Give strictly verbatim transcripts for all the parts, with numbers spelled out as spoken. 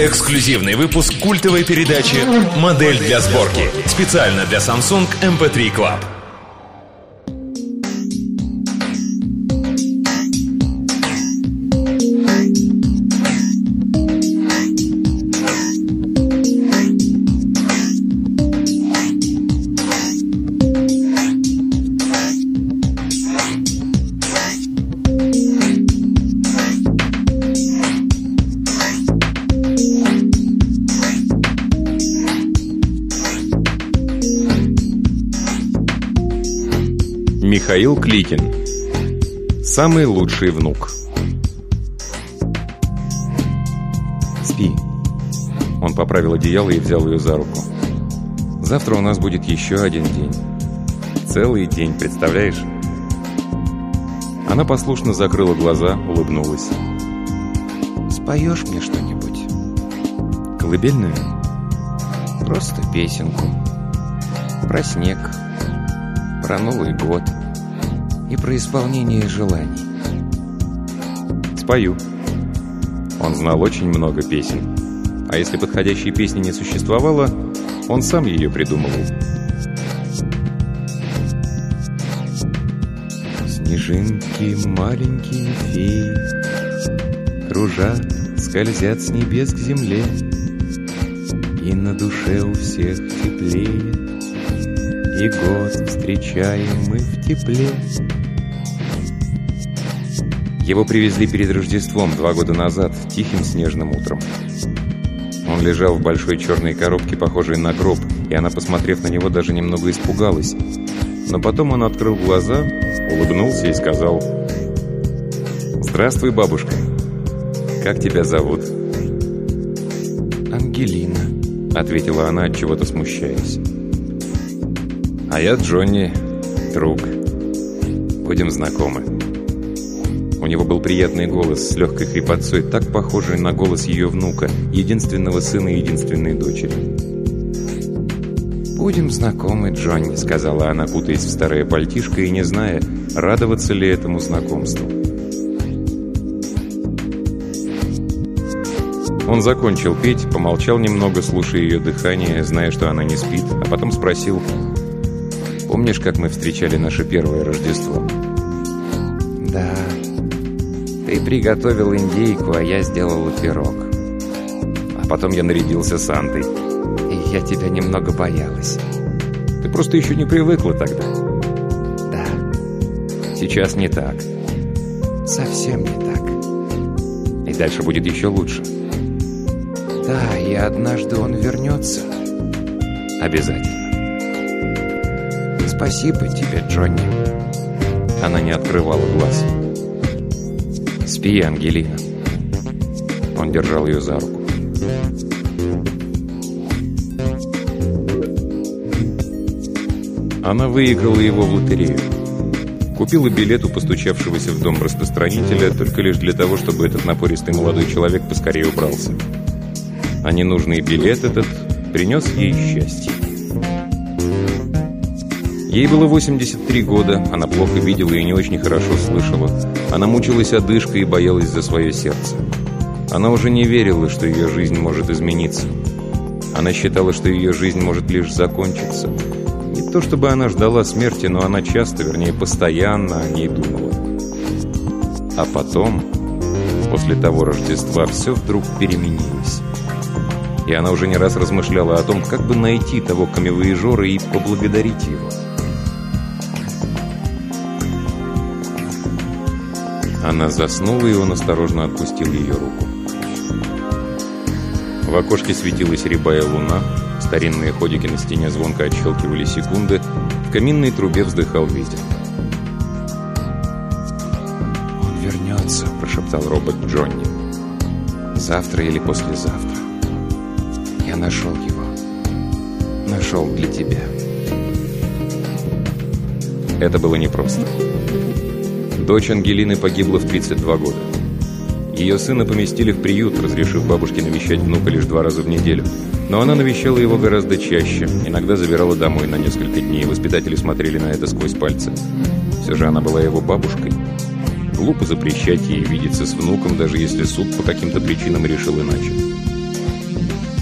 Эксклюзивный выпуск культовой передачи «Модель для сборки». Специально для Samsung эм пи три Club. Михаил Кликин. Самый лучший внук. Спи. Он поправил одеяло и взял ее за руку. Завтра у нас будет еще один день. Целый день, представляешь? Она послушно закрыла глаза, улыбнулась. Споешь мне что-нибудь? Колыбельную? Просто песенку. Про снег. Про Новый год. И про исполнение желаний. Спою. Он знал очень много песен. А если подходящей песни не существовало, он сам ее придумывал. Снежинки маленькие феи кружат, скользят с небес к земле, и на душе у всех теплее, и год встречаем мы в тепле. Его привезли перед Рождеством два года назад, тихим снежным утром. Он лежал в большой черной коробке, похожей на гроб, и она, посмотрев на него, даже немного испугалась. Но потом он открыл глаза, улыбнулся и сказал: «Здравствуй, бабушка. Как тебя зовут?» «Ангелина», — ответила она, отчего-то смущаясь. «А я Джонни, друг. Будем знакомы». У него был приятный голос с легкой хрипотцой, так похожий на голос ее внука, единственного сына и единственной дочери. «Будем знакомы, Джонни», — сказала она, кутаясь в старое пальтишко и не зная, радоваться ли этому знакомству. Он закончил петь, помолчал немного, слушая ее дыхание, зная, что она не спит, а потом спросил: «Помнишь, как мы встречали наше первое Рождество?» «Да. Ты приготовил индейку, а я сделала пирог. А потом я нарядился Сантой. И я тебя немного боялась. Ты просто еще не привыкла тогда». «Да. Сейчас не так». «Совсем не так». «И дальше будет еще лучше». «Да, и однажды он вернется». «Обязательно». «Спасибо тебе, Джонни». Она не открывала глаз. «Спи, Ангелина». Он держал ее за руку. Она выиграла его в лотерею. Купила билет у постучавшегося в дом распространителя только лишь для того, чтобы этот напористый молодой человек поскорее убрался. А ненужный билет этот принес ей счастье. Ей было восемьдесят три года, она плохо видела и не очень хорошо слышала. Она мучилась одышкой и боялась за свое сердце. Она уже не верила, что ее жизнь может измениться. Она считала, что ее жизнь может лишь закончиться. Не то чтобы она ждала смерти, но она часто, вернее, постоянно о ней думала. А потом, после того Рождества, все вдруг переменилось. И она уже не раз размышляла о том, как бы найти того камевояжера и поблагодарить его. Она заснула, и он осторожно отпустил ее руку. В окошке светилась рябая луна, старинные ходики на стене звонко отщелкивали секунды, в каминной трубе вздыхал ветер. «Он вернется», — прошептал робот Джонни. «Завтра или послезавтра. Я нашел его. Нашел для тебя». Это было непросто. Дочь Ангелины погибла в тридцать два года. Ее сына поместили в приют, разрешив бабушке навещать внука лишь два раза в неделю. Но она навещала его гораздо чаще, иногда забирала домой на несколько дней. Воспитатели смотрели на это сквозь пальцы. Все же она была его бабушкой. Глупо запрещать ей видеться с внуком, даже если суд по каким-то причинам решил иначе.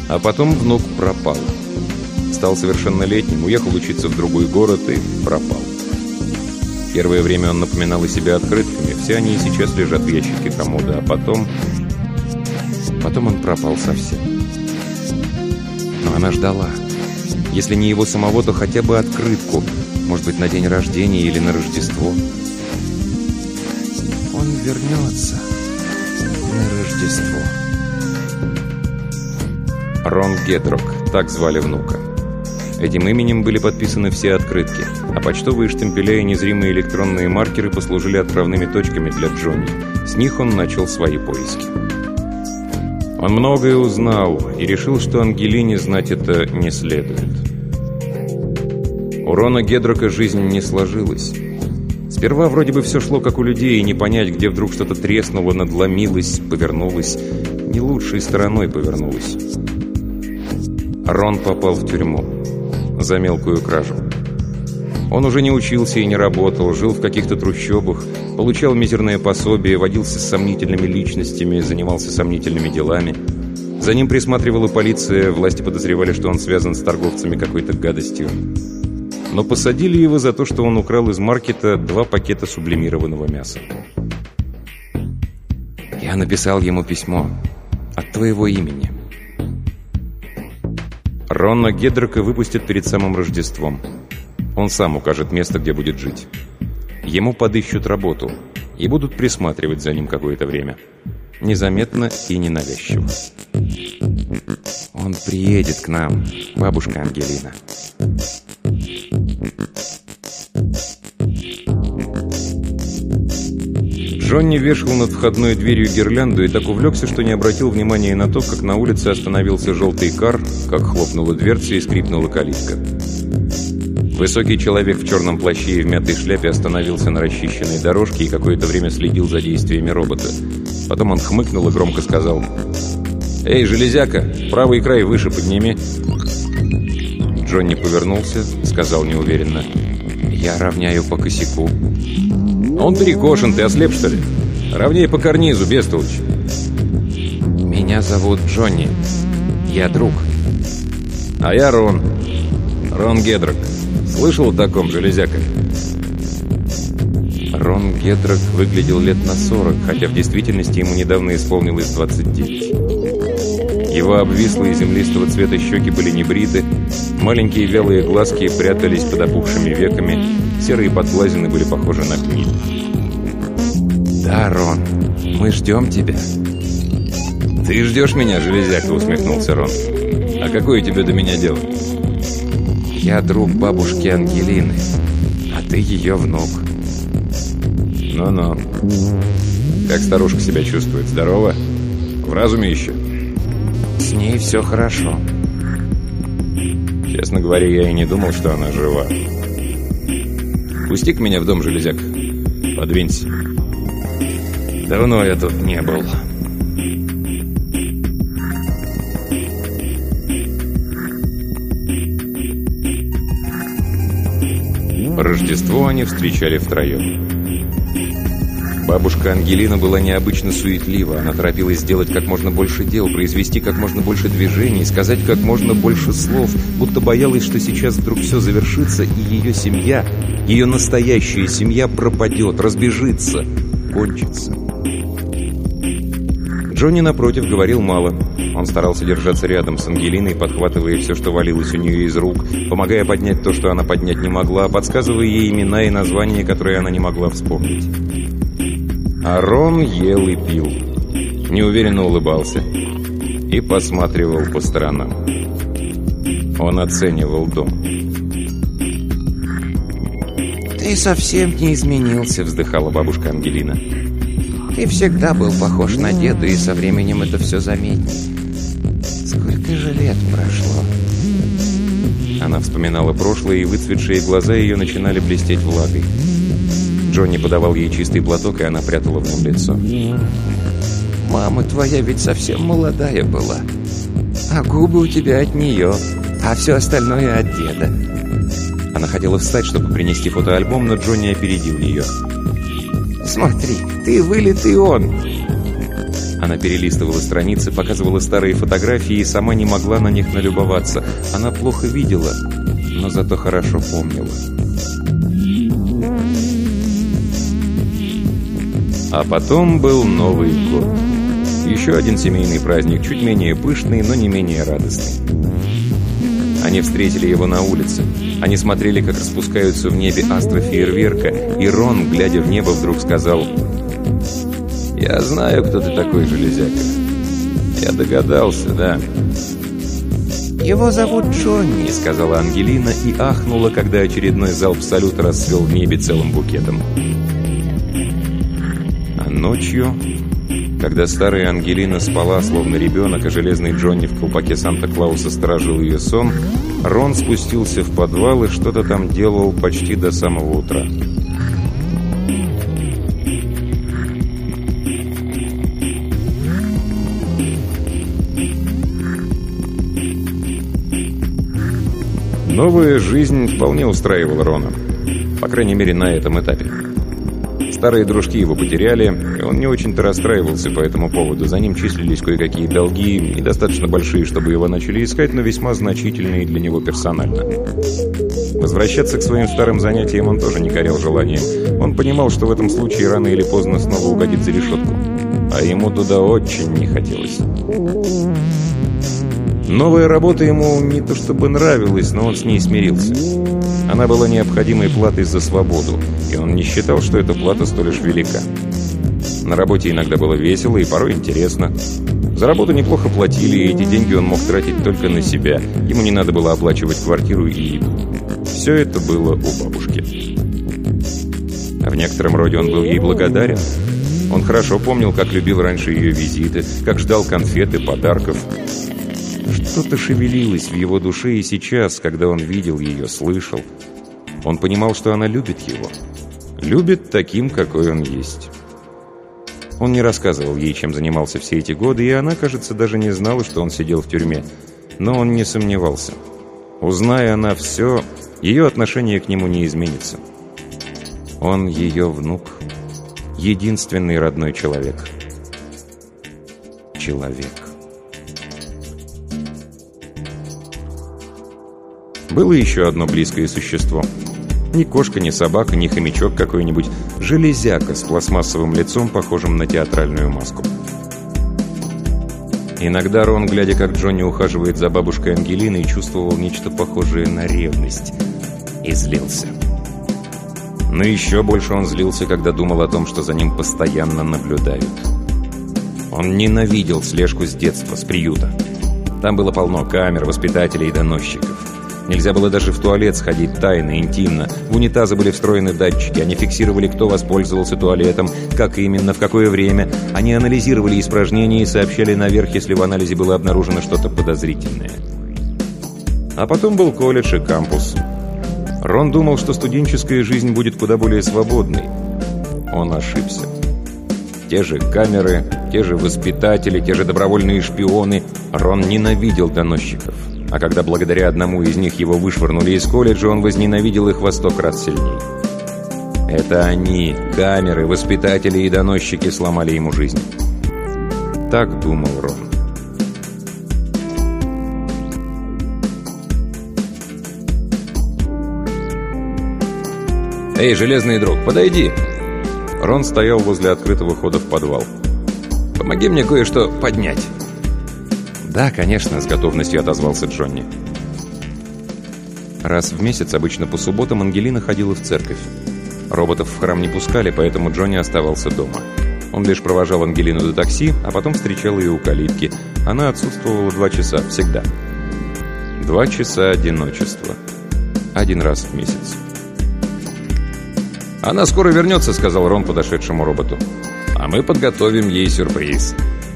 А потом внук пропал. Стал совершеннолетним, уехал учиться в другой город и пропал. Первое время он напоминал о себе открытками. Все они и сейчас лежат в ящике комода. А потом... Потом он пропал совсем. Но она ждала. Если не его самого, то хотя бы открытку. Может быть, на день рождения или на Рождество. Он вернется на Рождество. Рон Гедрок, так звали внука. Этим именем были подписаны все открытки, а почтовые штемпеля и незримые электронные маркеры послужили отправными точками для Джонни. С них он начал свои поиски. Он многое узнал и решил, что Ангелине знать это не следует. У Рона Гедрока жизнь не сложилась. Сперва вроде бы все шло как у людей, и не понять, где вдруг что-то треснуло, надломилось, повернулось. Не лучшей стороной повернулось. Рон попал в тюрьму за мелкую кражу. Он уже не учился и не работал, жил в каких-то трущобах, получал мизерное пособие, водился с сомнительными личностями, занимался сомнительными делами. За ним присматривала полиция, власти подозревали, что он связан с торговцами какой-то гадостью. Но посадили его за то, что он украл из маркета два пакета сублимированного мяса. «Я написал ему письмо от твоего имени». Рона Гедрока выпустят перед самым Рождеством. Он сам укажет место, где будет жить. Ему подыщут работу и будут присматривать за ним какое-то время. Незаметно и ненавязчиво. Он приедет к нам, бабушка Ангелина. Джонни вешал над входной дверью гирлянду и так увлекся, что не обратил внимания на то, как на улице остановился желтый кар, как хлопнула дверца и скрипнула калитка. Высокий человек в черном плаще и в мятой шляпе остановился на расчищенной дорожке и какое-то время следил за действиями робота. Потом он хмыкнул и громко сказал: «Эй, железяка, правый край выше подними». Джонни повернулся, сказал неуверенно: «Я равняю по косяку». «Он перекошен, ты ослеп, что ли? Равнее по карнизу, бестолочь». «Меня зовут Джонни. Я друг». «А я Рон. Рон Гедрок. Слышал о таком, железяка?» Рон Гедрок выглядел лет на сорок, хотя в действительности ему недавно исполнилось двадцать девять. Его обвислые землистого цвета щеки были небриты, маленькие вялые глазки прятались под опухшими веками, серые подглазины были похожи на гниль. «Да, Рон, мы ждем тебя». «Ты ждешь меня, железяка?» — усмехнулся Рон. «А какое тебе до меня дело?» «Я друг бабушки Ангелины, а ты ее внук». «Ну-ну. Как старушка себя чувствует? Здорова? В разуме еще?» «С ней все хорошо». «Честно говоря, я и не думал, что она жива. Пусти-ка меня в дом, железяк. Подвинься. Давно я тут не был». Рождество они встречали втроем. Бабушка Ангелина была необычно суетлива. Она торопилась сделать как можно больше дел, произвести как можно больше движений, сказать как можно больше слов, будто боялась, что сейчас вдруг все завершится, и ее семья, ее настоящая семья пропадет, разбежится, кончится. Джонни, напротив, говорил мало. Он старался держаться рядом с Ангелиной, подхватывая все, что валилось у нее из рук, помогая поднять то, что она поднять не могла, подсказывая ей имена и названия, которые она не могла вспомнить. А Рон ел и пил, неуверенно улыбался и посматривал по сторонам. Он оценивал дом. «Ты совсем не изменился», — вздыхала бабушка Ангелина. «Ты всегда был похож на деда, и со временем это все заметней. Сколько же лет прошло?» Она вспоминала прошлое, и выцветшие глаза ее начинали блестеть влагой. Джонни подавал ей чистый платок, и она прятала в нем лицо. «Мама твоя ведь совсем молодая была. А губы у тебя от нее, а все остальное от деда». Она хотела встать, чтобы принести фотоальбом, но Джонни опередил ее. «Смотри, ты вылитый он». Она перелистывала страницы, показывала старые фотографии и сама не могла на них налюбоваться. Она плохо видела, но зато хорошо помнила. А потом был Новый год. Еще один семейный праздник, чуть менее пышный, но не менее радостный. Они встретили его на улице. Они смотрели, как распускаются в небе астры фейерверка, и Рон, глядя в небо, вдруг сказал: «Я знаю, кто ты такой, железяка. Я догадался, да». «Его зовут Джонни», — сказала Ангелина и ахнула, когда очередной залп салюта расцвел в небе целым букетом. А ночью, когда старая Ангелина спала, словно ребенок, а железный Джонни в колпаке Санта-Клауса сторожил ее сон, Рон спустился в подвал и что-то там делал почти до самого утра. Новая жизнь вполне устраивала Рона. По крайней мере, на этом этапе. Старые дружки его потеряли, и он не очень-то расстраивался по этому поводу. За ним числились кое-какие долги, недостаточно большие, чтобы его начали искать, но весьма значительные для него персонально. Возвращаться к своим старым занятиям он тоже не горел желанием. Он понимал, что в этом случае рано или поздно снова угодит за решетку. А ему туда очень не хотелось. Новая работа ему не то чтобы нравилась, но он с ней смирился. Она была необходимой платой за свободу, и он не считал, что эта плата столь уж велика. На работе иногда было весело и порой интересно. За работу неплохо платили, и эти деньги он мог тратить только на себя. Ему не надо было оплачивать квартиру и еду. Все это было у бабушки. А в некотором роде он был ей благодарен. Он хорошо помнил, как любил раньше ее визиты, как ждал конфет и подарков. Что-то шевелилось в его душе и сейчас, когда он видел ее, слышал. Он понимал, что она любит его. Любит таким, какой он есть. Он не рассказывал ей, чем занимался все эти годы, и она, кажется, даже не знала, что он сидел в тюрьме. Но он не сомневался. Узная она все, ее отношение к нему не изменится. Он ее внук. Единственный родной человек. Человек. Было еще одно близкое существо. Ни кошка, ни собака, ни хомячок какой-нибудь. Железяка с пластмассовым лицом, похожим на театральную маску. Иногда Рон, глядя, как Джонни ухаживает за бабушкой Ангелиной, чувствовал нечто похожее на ревность. И злился. Но еще больше он злился, когда думал о том, что за ним постоянно наблюдают. Он ненавидел слежку с детства, с приюта. Там было полно камер, воспитателей и доносчиков. Нельзя было даже в туалет сходить тайно, интимно. В унитазы были встроены датчики. Они фиксировали, кто воспользовался туалетом, как именно, в какое время. Они анализировали испражнения и сообщали наверх, если в анализе было обнаружено что-то подозрительное. А потом был колледж и кампус. Рон думал, что студенческая жизнь будет куда более свободной. Он ошибся. Те же камеры, те же воспитатели, те же добровольные шпионы. Рон ненавидел доносчиков. А когда благодаря одному из них его вышвырнули из колледжа, он возненавидел их во сто крат сильнее. Это они, камеры, воспитатели и доносчики, сломали ему жизнь. Так думал Рон. «Эй, железный друг, подойди!» Рон стоял возле открытого хода в подвал. «Помоги мне кое-что поднять». «Да, конечно», — с готовностью отозвался Джонни. Раз в месяц, обычно по субботам, Ангелина ходила в церковь. Роботов в храм не пускали, поэтому Джонни оставался дома. Он лишь провожал Ангелину до такси, а потом встречал ее у калитки. Она отсутствовала два часа, всегда. Два часа одиночества. Один раз в месяц. «Она скоро вернется», — сказал Рон подошедшему роботу. «А мы подготовим ей сюрприз».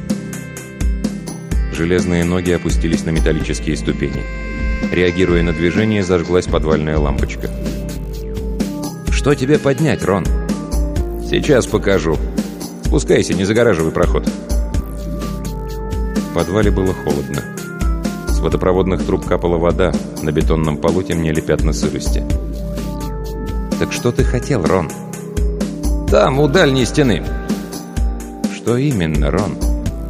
Железные ноги опустились на металлические ступени. Реагируя на движение, зажглась подвальная лампочка. «Что тебе поднять, Рон?» «Сейчас покажу. Спускайся, не загораживай проход». В подвале было холодно. С водопроводных труб капала вода, на бетонном полу темнели пятна сырости. «Так что ты хотел, Рон?» «Там, у дальней стены». «Что именно, Рон?»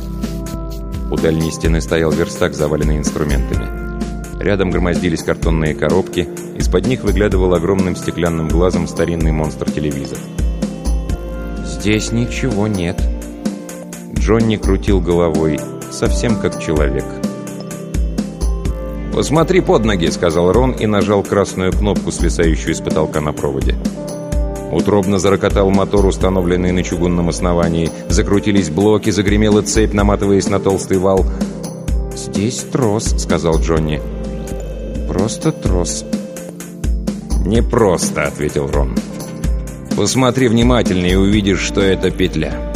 У дальней стены стоял верстак, заваленный инструментами. Рядом громоздились картонные коробки, из-под них выглядывал огромным стеклянным глазом старинный монстр-телевизор. «Здесь ничего нет». Джонни крутил головой, совсем как человек. «Посмотри под ноги», — сказал Рон и нажал красную кнопку, свисающую с потолка на проводе. Утробно зарокотал мотор, установленный на чугунном основании. Закрутились блоки, загремела цепь, наматываясь на толстый вал. «Здесь трос», — сказал Джонни. «Просто трос». «Не просто», — ответил Рон. «Посмотри внимательнее и увидишь, что это петля».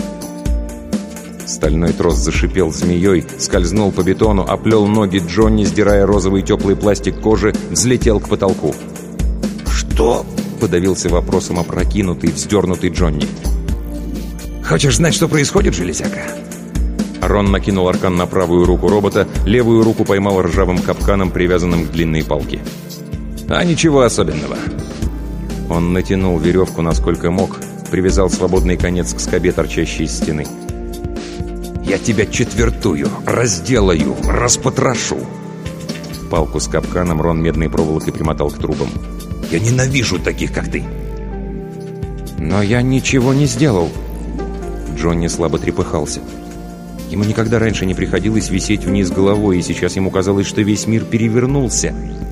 Стальной трос зашипел змеей, скользнул по бетону, оплел ноги Джонни, сдирая розовый теплый пластик кожи, взлетел к потолку. «Что?» — подавился вопросом опрокинутый, вздернутый Джонни. «Хочешь знать, что происходит, железяка?» Рон накинул аркан на правую руку робота, левую руку поймал ржавым капканом, привязанным к длинной палке. «А ничего особенного». Он натянул веревку насколько мог, привязал свободный конец к скобе, торчащей из стены. «Я тебя четвертую, разделаю, распотрошу!» Палку с капканом Рон медной проволокой примотал к трубам. «Я ненавижу таких, как ты!» «Но я ничего не сделал!» Джонни слабо трепыхался. Ему никогда раньше не приходилось висеть вниз головой, и сейчас ему казалось, что весь мир перевернулся.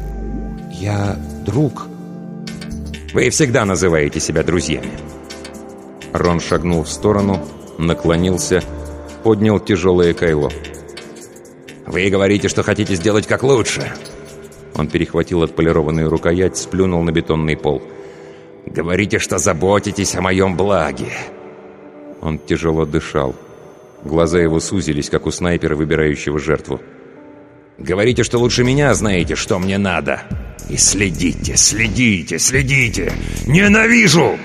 «Я друг!» «Вы всегда называете себя друзьями!» Рон шагнул в сторону, наклонился, поднял тяжелое кайло. «Вы говорите, что хотите сделать как лучше!» Он перехватил отполированную рукоять, сплюнул на бетонный пол. «Говорите, что заботитесь о моем благе!» Он тяжело дышал. Глаза его сузились, как у снайпера, выбирающего жертву. «Говорите, что лучше меня знаете, что мне надо! И следите, следите, следите! Ненавижу!»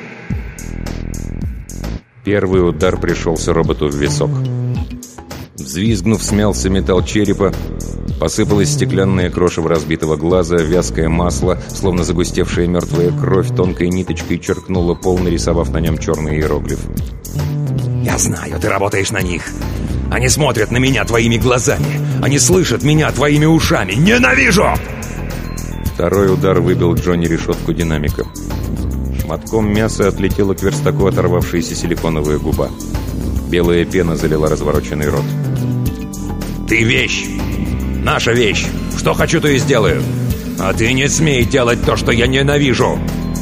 Первый удар пришелся роботу в висок. Взвизгнув, смялся металл черепа, посыпалась стеклянная крошево разбитого глаза, вязкое масло, словно загустевшая мертвая кровь, тонкой ниточкой черкнула пол, нарисовав на нем черный иероглиф. «Я знаю, ты работаешь на них. Они смотрят на меня твоими глазами. Они слышат меня твоими ушами. Ненавижу!» Второй удар выбил Джонни решетку динамика. Шматком мяса отлетела к верстаку оторвавшаяся силиконовая губа. Белая пена залила развороченный рот. «Ты вещь! Наша вещь! Что хочу, то и сделаю! А ты не смей делать то, что я ненавижу!»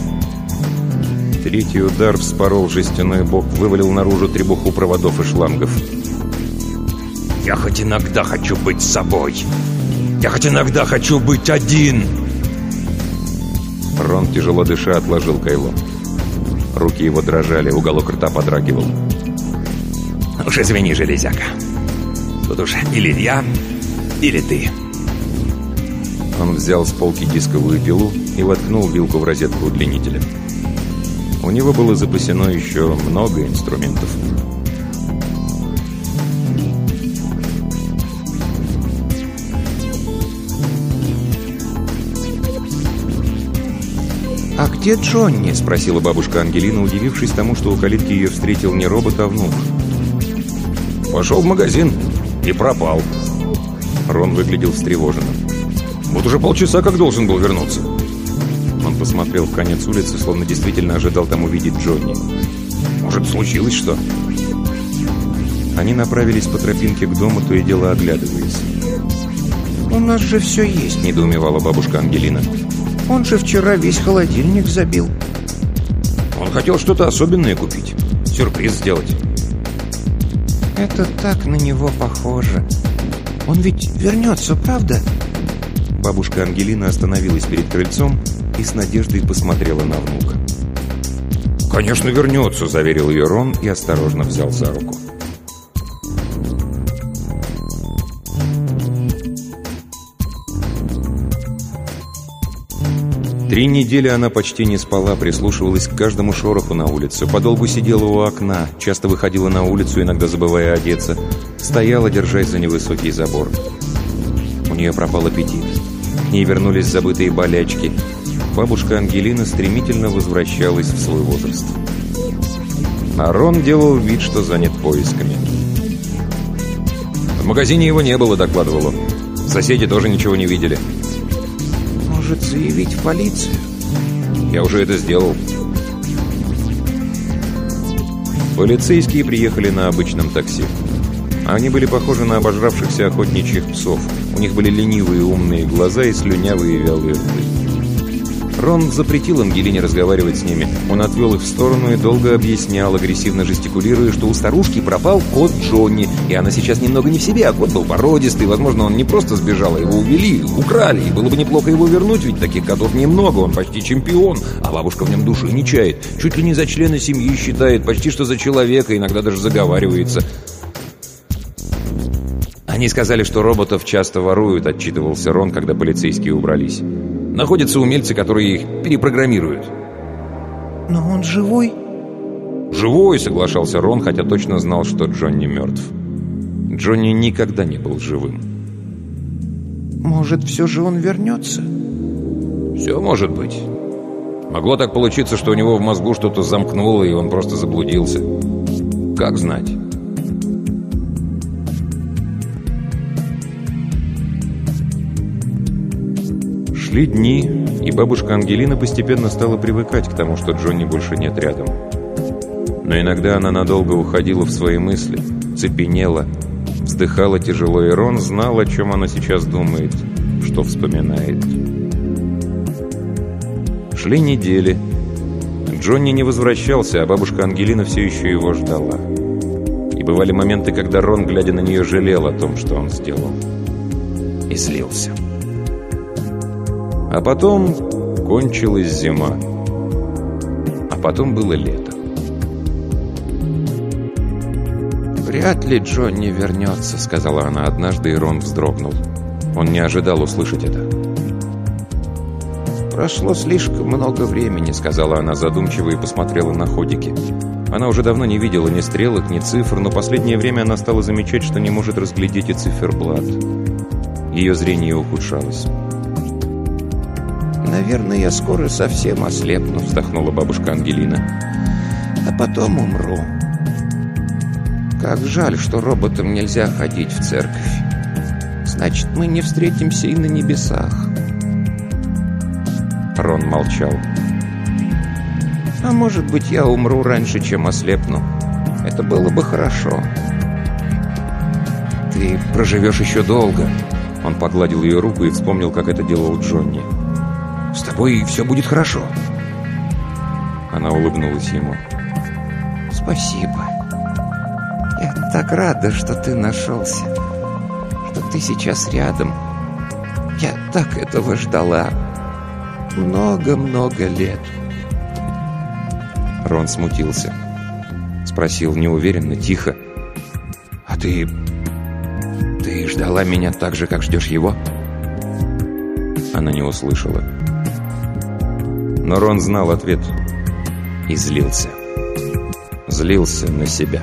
Третий удар вспорол жестяной бок, вывалил наружу требуху проводов и шлангов. «Я хоть иногда хочу быть собой! Я хоть иногда хочу быть один!» Рон, тяжело дыша, отложил кайло. Руки его дрожали, уголок рта подрагивал. «Уж извини, железяка. Тут уж или я, или ты». Он взял с полки дисковую пилу и воткнул вилку в розетку удлинителя. У него было запасено еще много инструментов. «А где Джонни?» — спросила бабушка Ангелина, удивившись тому, что у калитки ее встретил не робот, а внук. «Пошел в магазин и пропал». Рон выглядел встревоженным. «Вот уже полчаса как должен был вернуться». Он посмотрел в конец улицы, словно действительно ожидал там увидеть Джонни. «Может, случилось что?» Они направились по тропинке к дому, то и дело оглядываясь. «У нас же все есть», — недоумевала бабушка Ангелина. «Он же вчера весь холодильник забил». «Он хотел что-то особенное купить, сюрприз сделать». «Это так на него похоже. Он ведь вернется, правда?» Бабушка Ангелина остановилась перед крыльцом и с надеждой посмотрела на внука. «Конечно, вернется», — заверил ее Рон и осторожно взял за руку. Три недели она почти не спала, прислушивалась к каждому шороху на улице, подолгу сидела у окна, часто выходила на улицу, иногда забывая одеться, стояла, держась за невысокий забор. У нее пропал аппетит. К ней вернулись забытые болячки. Бабушка Ангелина стремительно возвращалась в свой возраст. А Рон делал вид, что занят поисками. В магазине его не было», — докладывал он. «Соседи тоже ничего не видели». «Может, заявить в полицию?» «Я уже это сделал». Полицейские приехали на обычном такси. Они были похожи на обожравшихся охотничьих псов. У них были ленивые умные глаза и слюнявые вялые рты. Рон запретил Ангелине разговаривать с ними. Он отвел их в сторону и долго объяснял, агрессивно жестикулируя, что у старушки пропал кот Джонни, и она сейчас немного не в себе, а кот был породистый. Возможно, он не просто сбежал, а его увели, украли, и было бы неплохо его вернуть, ведь таких котов немного, он почти чемпион, а бабушка в нем души не чает. Чуть ли не за члена семьи считает, почти что за человека, иногда даже заговаривается. «Они сказали, что роботов часто воруют», — отчитывался Рон, когда полицейские убрались. «Находятся умельцы, которые их перепрограммируют». «Но он живой?» «Живой», — соглашался Рон, хотя точно знал, что Джонни мертв. Джонни никогда не был живым. «Может, все же он вернется?» «Все может быть. Могло так получиться, что у него в мозгу что-то замкнуло, и он просто заблудился. Как знать?» Шли дни, и бабушка Ангелина постепенно стала привыкать к тому, что Джонни больше нет рядом. Но иногда она надолго уходила в свои мысли, цепенела, вздыхала тяжело, и Рон знал, о чем она сейчас думает, что вспоминает. Шли недели. Джонни не возвращался, а бабушка Ангелина все еще его ждала. И бывали моменты, когда Рон, глядя на нее, жалел о том, что он сделал. И злился. А потом кончилась зима. А потом было лето. «Вряд ли Джонни вернется», — сказала она однажды, и Рон вздрогнул. Он не ожидал услышать это. «Прошло слишком много времени», — сказала она задумчиво и посмотрела на ходики. Она уже давно не видела ни стрелок, ни цифр, но последнее время она стала замечать, что не может разглядеть и циферблат. Ее зрение ухудшалось. «Наверное, я скоро совсем ослепну», — вздохнула бабушка Ангелина. «А потом умру. Как жаль, что роботам нельзя ходить в церковь. Значит, мы не встретимся и на небесах». Рон молчал. «А может быть, я умру раньше, чем ослепну. Это было бы хорошо». «Ты проживешь еще долго». Он погладил ее руку и вспомнил, как это делал Джонни. «С тобой все будет хорошо». Она улыбнулась ему. «Спасибо. Я так рада, что ты нашелся, что ты сейчас рядом. Я так этого ждала. Много-много лет». Рон смутился. Спросил неуверенно, тихо. «А ты... ты ждала меня так же, как ждешь его?» Она не услышала. Но Рон знал ответ и злился. Злился на себя.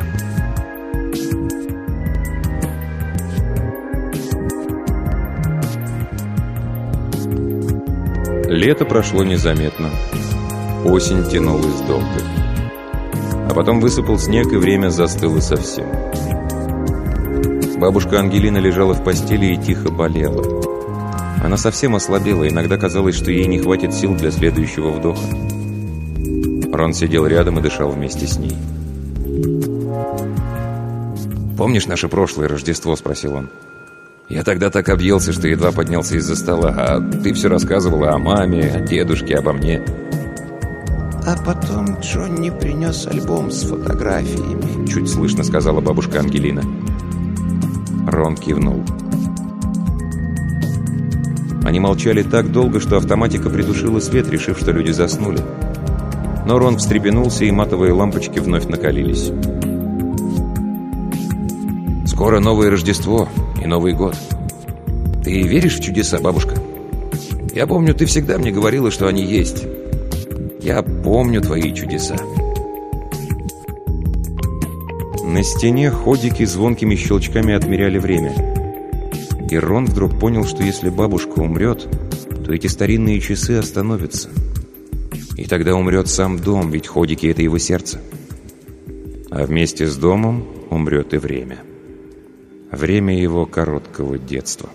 Лето прошло незаметно. Осень тянулась долго. А потом высыпал снег, и время застыло совсем. Бабушка Ангелина лежала в постели и тихо болела. Она совсем ослабела, иногда казалось, что ей не хватит сил для следующего вдоха. Рон сидел рядом и дышал вместе с ней. «Помнишь наше прошлое Рождество?» — спросил он. «Я тогда так объелся, что едва поднялся из-за стола, а ты все рассказывала о маме, о дедушке, обо мне». «А потом Джонни принес альбом с фотографиями», — чуть слышно сказала бабушка Ангелина. Рон кивнул. Они молчали так долго, что автоматика придушила свет, решив, что люди заснули. Но Рон встрепенулся, и матовые лампочки вновь накалились. «Скоро новое Рождество и Новый год. Ты веришь в чудеса, бабушка? Я помню, ты всегда мне говорила, что они есть. Я помню твои чудеса». На стене ходики звонкими щелчками отмеряли время. И Рон вдруг понял, что если бабушка умрет, то эти старинные часы остановятся. И тогда умрет сам дом, ведь ходики — это его сердце. А вместе с домом умрет и время. Время его короткого детства.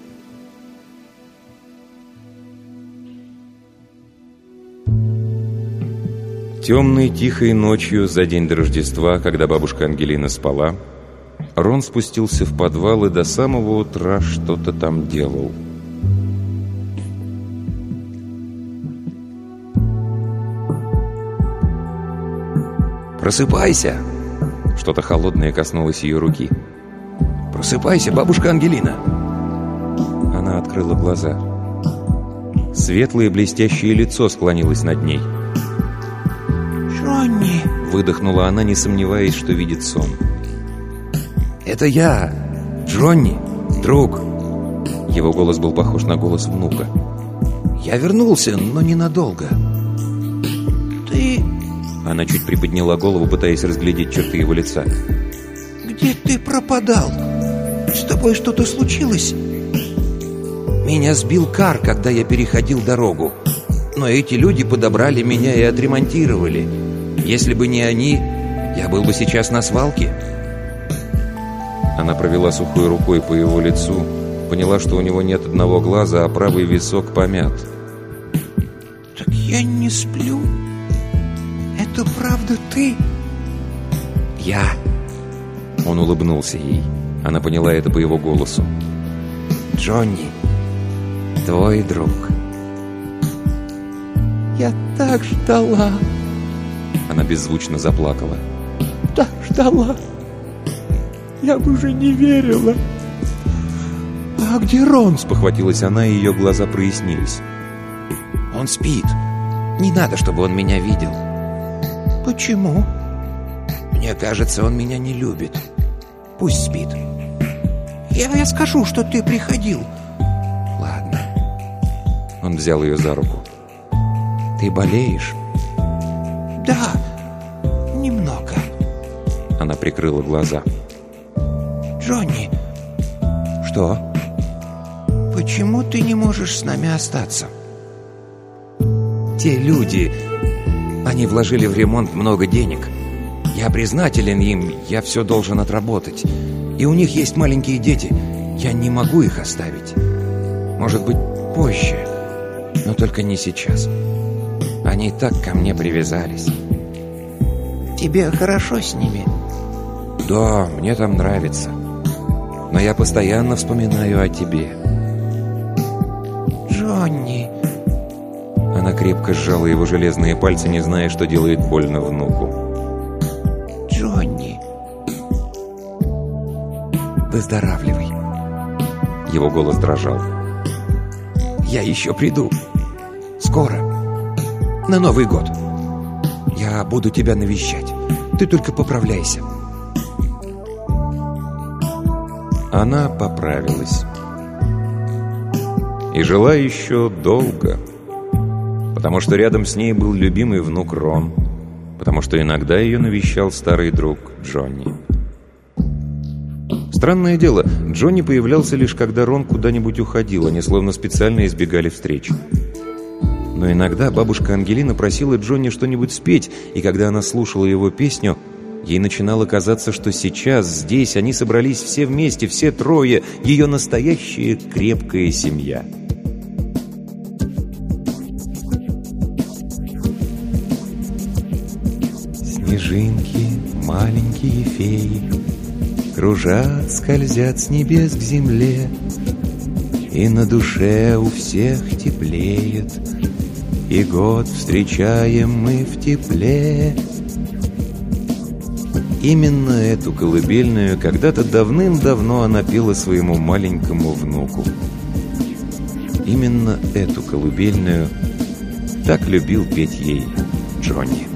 Темной, тихой ночью за день до Рождества, когда бабушка Ангелина спала, Рон спустился в подвал и до самого утра что-то там делал. «Просыпайся!» Что-то холодное коснулось ее руки. «Просыпайся, бабушка Ангелина!» Она открыла глаза. Светлое блестящее лицо склонилось над ней. «Джонни!» — выдохнула она, не сомневаясь, что видит сон. «Это я, Джонни, друг!» Его голос был похож на голос внука. «Я вернулся, но ненадолго. Ты...» Она чуть приподняла голову, пытаясь разглядеть черты его лица. «Где ты пропадал? С тобой что-то случилось?» «Меня сбил кар, когда я переходил дорогу. Но эти люди подобрали меня и отремонтировали. Если бы не они, я был бы сейчас на свалке». Она провела сухой рукой по его лицу, поняла, что у него нет одного глаза, а правый висок помят. «Так я не сплю? Это правда ты?» «Я...» Он улыбнулся ей. Она поняла это по его голосу. «Джонни, твой друг». «Я так ждала». Она беззвучно заплакала. «Так ждала. Я бы уже не верила». «А где Рон?» — спохватилась она, и ее глаза прояснились. «Он спит. Не надо, чтобы он меня видел». «Почему?» «Мне кажется, он меня не любит. Пусть спит». «Я, я скажу, что ты приходил». «Ладно». Он взял ее за руку. «Ты болеешь?» «Да, немного». Она прикрыла глаза. «Джонни». «Что?» «Почему ты не можешь с нами остаться?» «Те люди, они вложили в ремонт много денег. Я признателен им, я все должен отработать. И у них есть маленькие дети, я не могу их оставить. Может быть, позже, но только не сейчас. Они так ко мне привязались». «Тебе хорошо с ними?» «Да, мне там нравится. Но я постоянно вспоминаю о тебе». «Джонни...» Она крепко сжала его железные пальцы, не зная, что делает больно внуку. «Джонни...» «Выздоравливай». Его голос дрожал. «Я еще приду. Скоро. На Новый год. Я буду тебя навещать. Ты только поправляйся». Она поправилась. И жила еще долго. Потому что рядом с ней был любимый внук Рон. Потому что иногда ее навещал старый друг Джонни. Странное дело, Джонни появлялся лишь когда Рон куда-нибудь уходил. Они словно специально избегали встреч. Но иногда бабушка Ангелина просила Джонни что-нибудь спеть, и когда она слушала его песню, ей начинало казаться, что сейчас, здесь, они собрались все вместе, все трое, ее настоящая крепкая семья. Снежинки, маленькие феи, кружат, скользят с небес к земле, и на душе у всех теплеет, и год встречаем мы в тепле. Именно эту колыбельную когда-то давным-давно она пела своему маленькому внуку. Именно эту колыбельную так любил петь ей Джонни.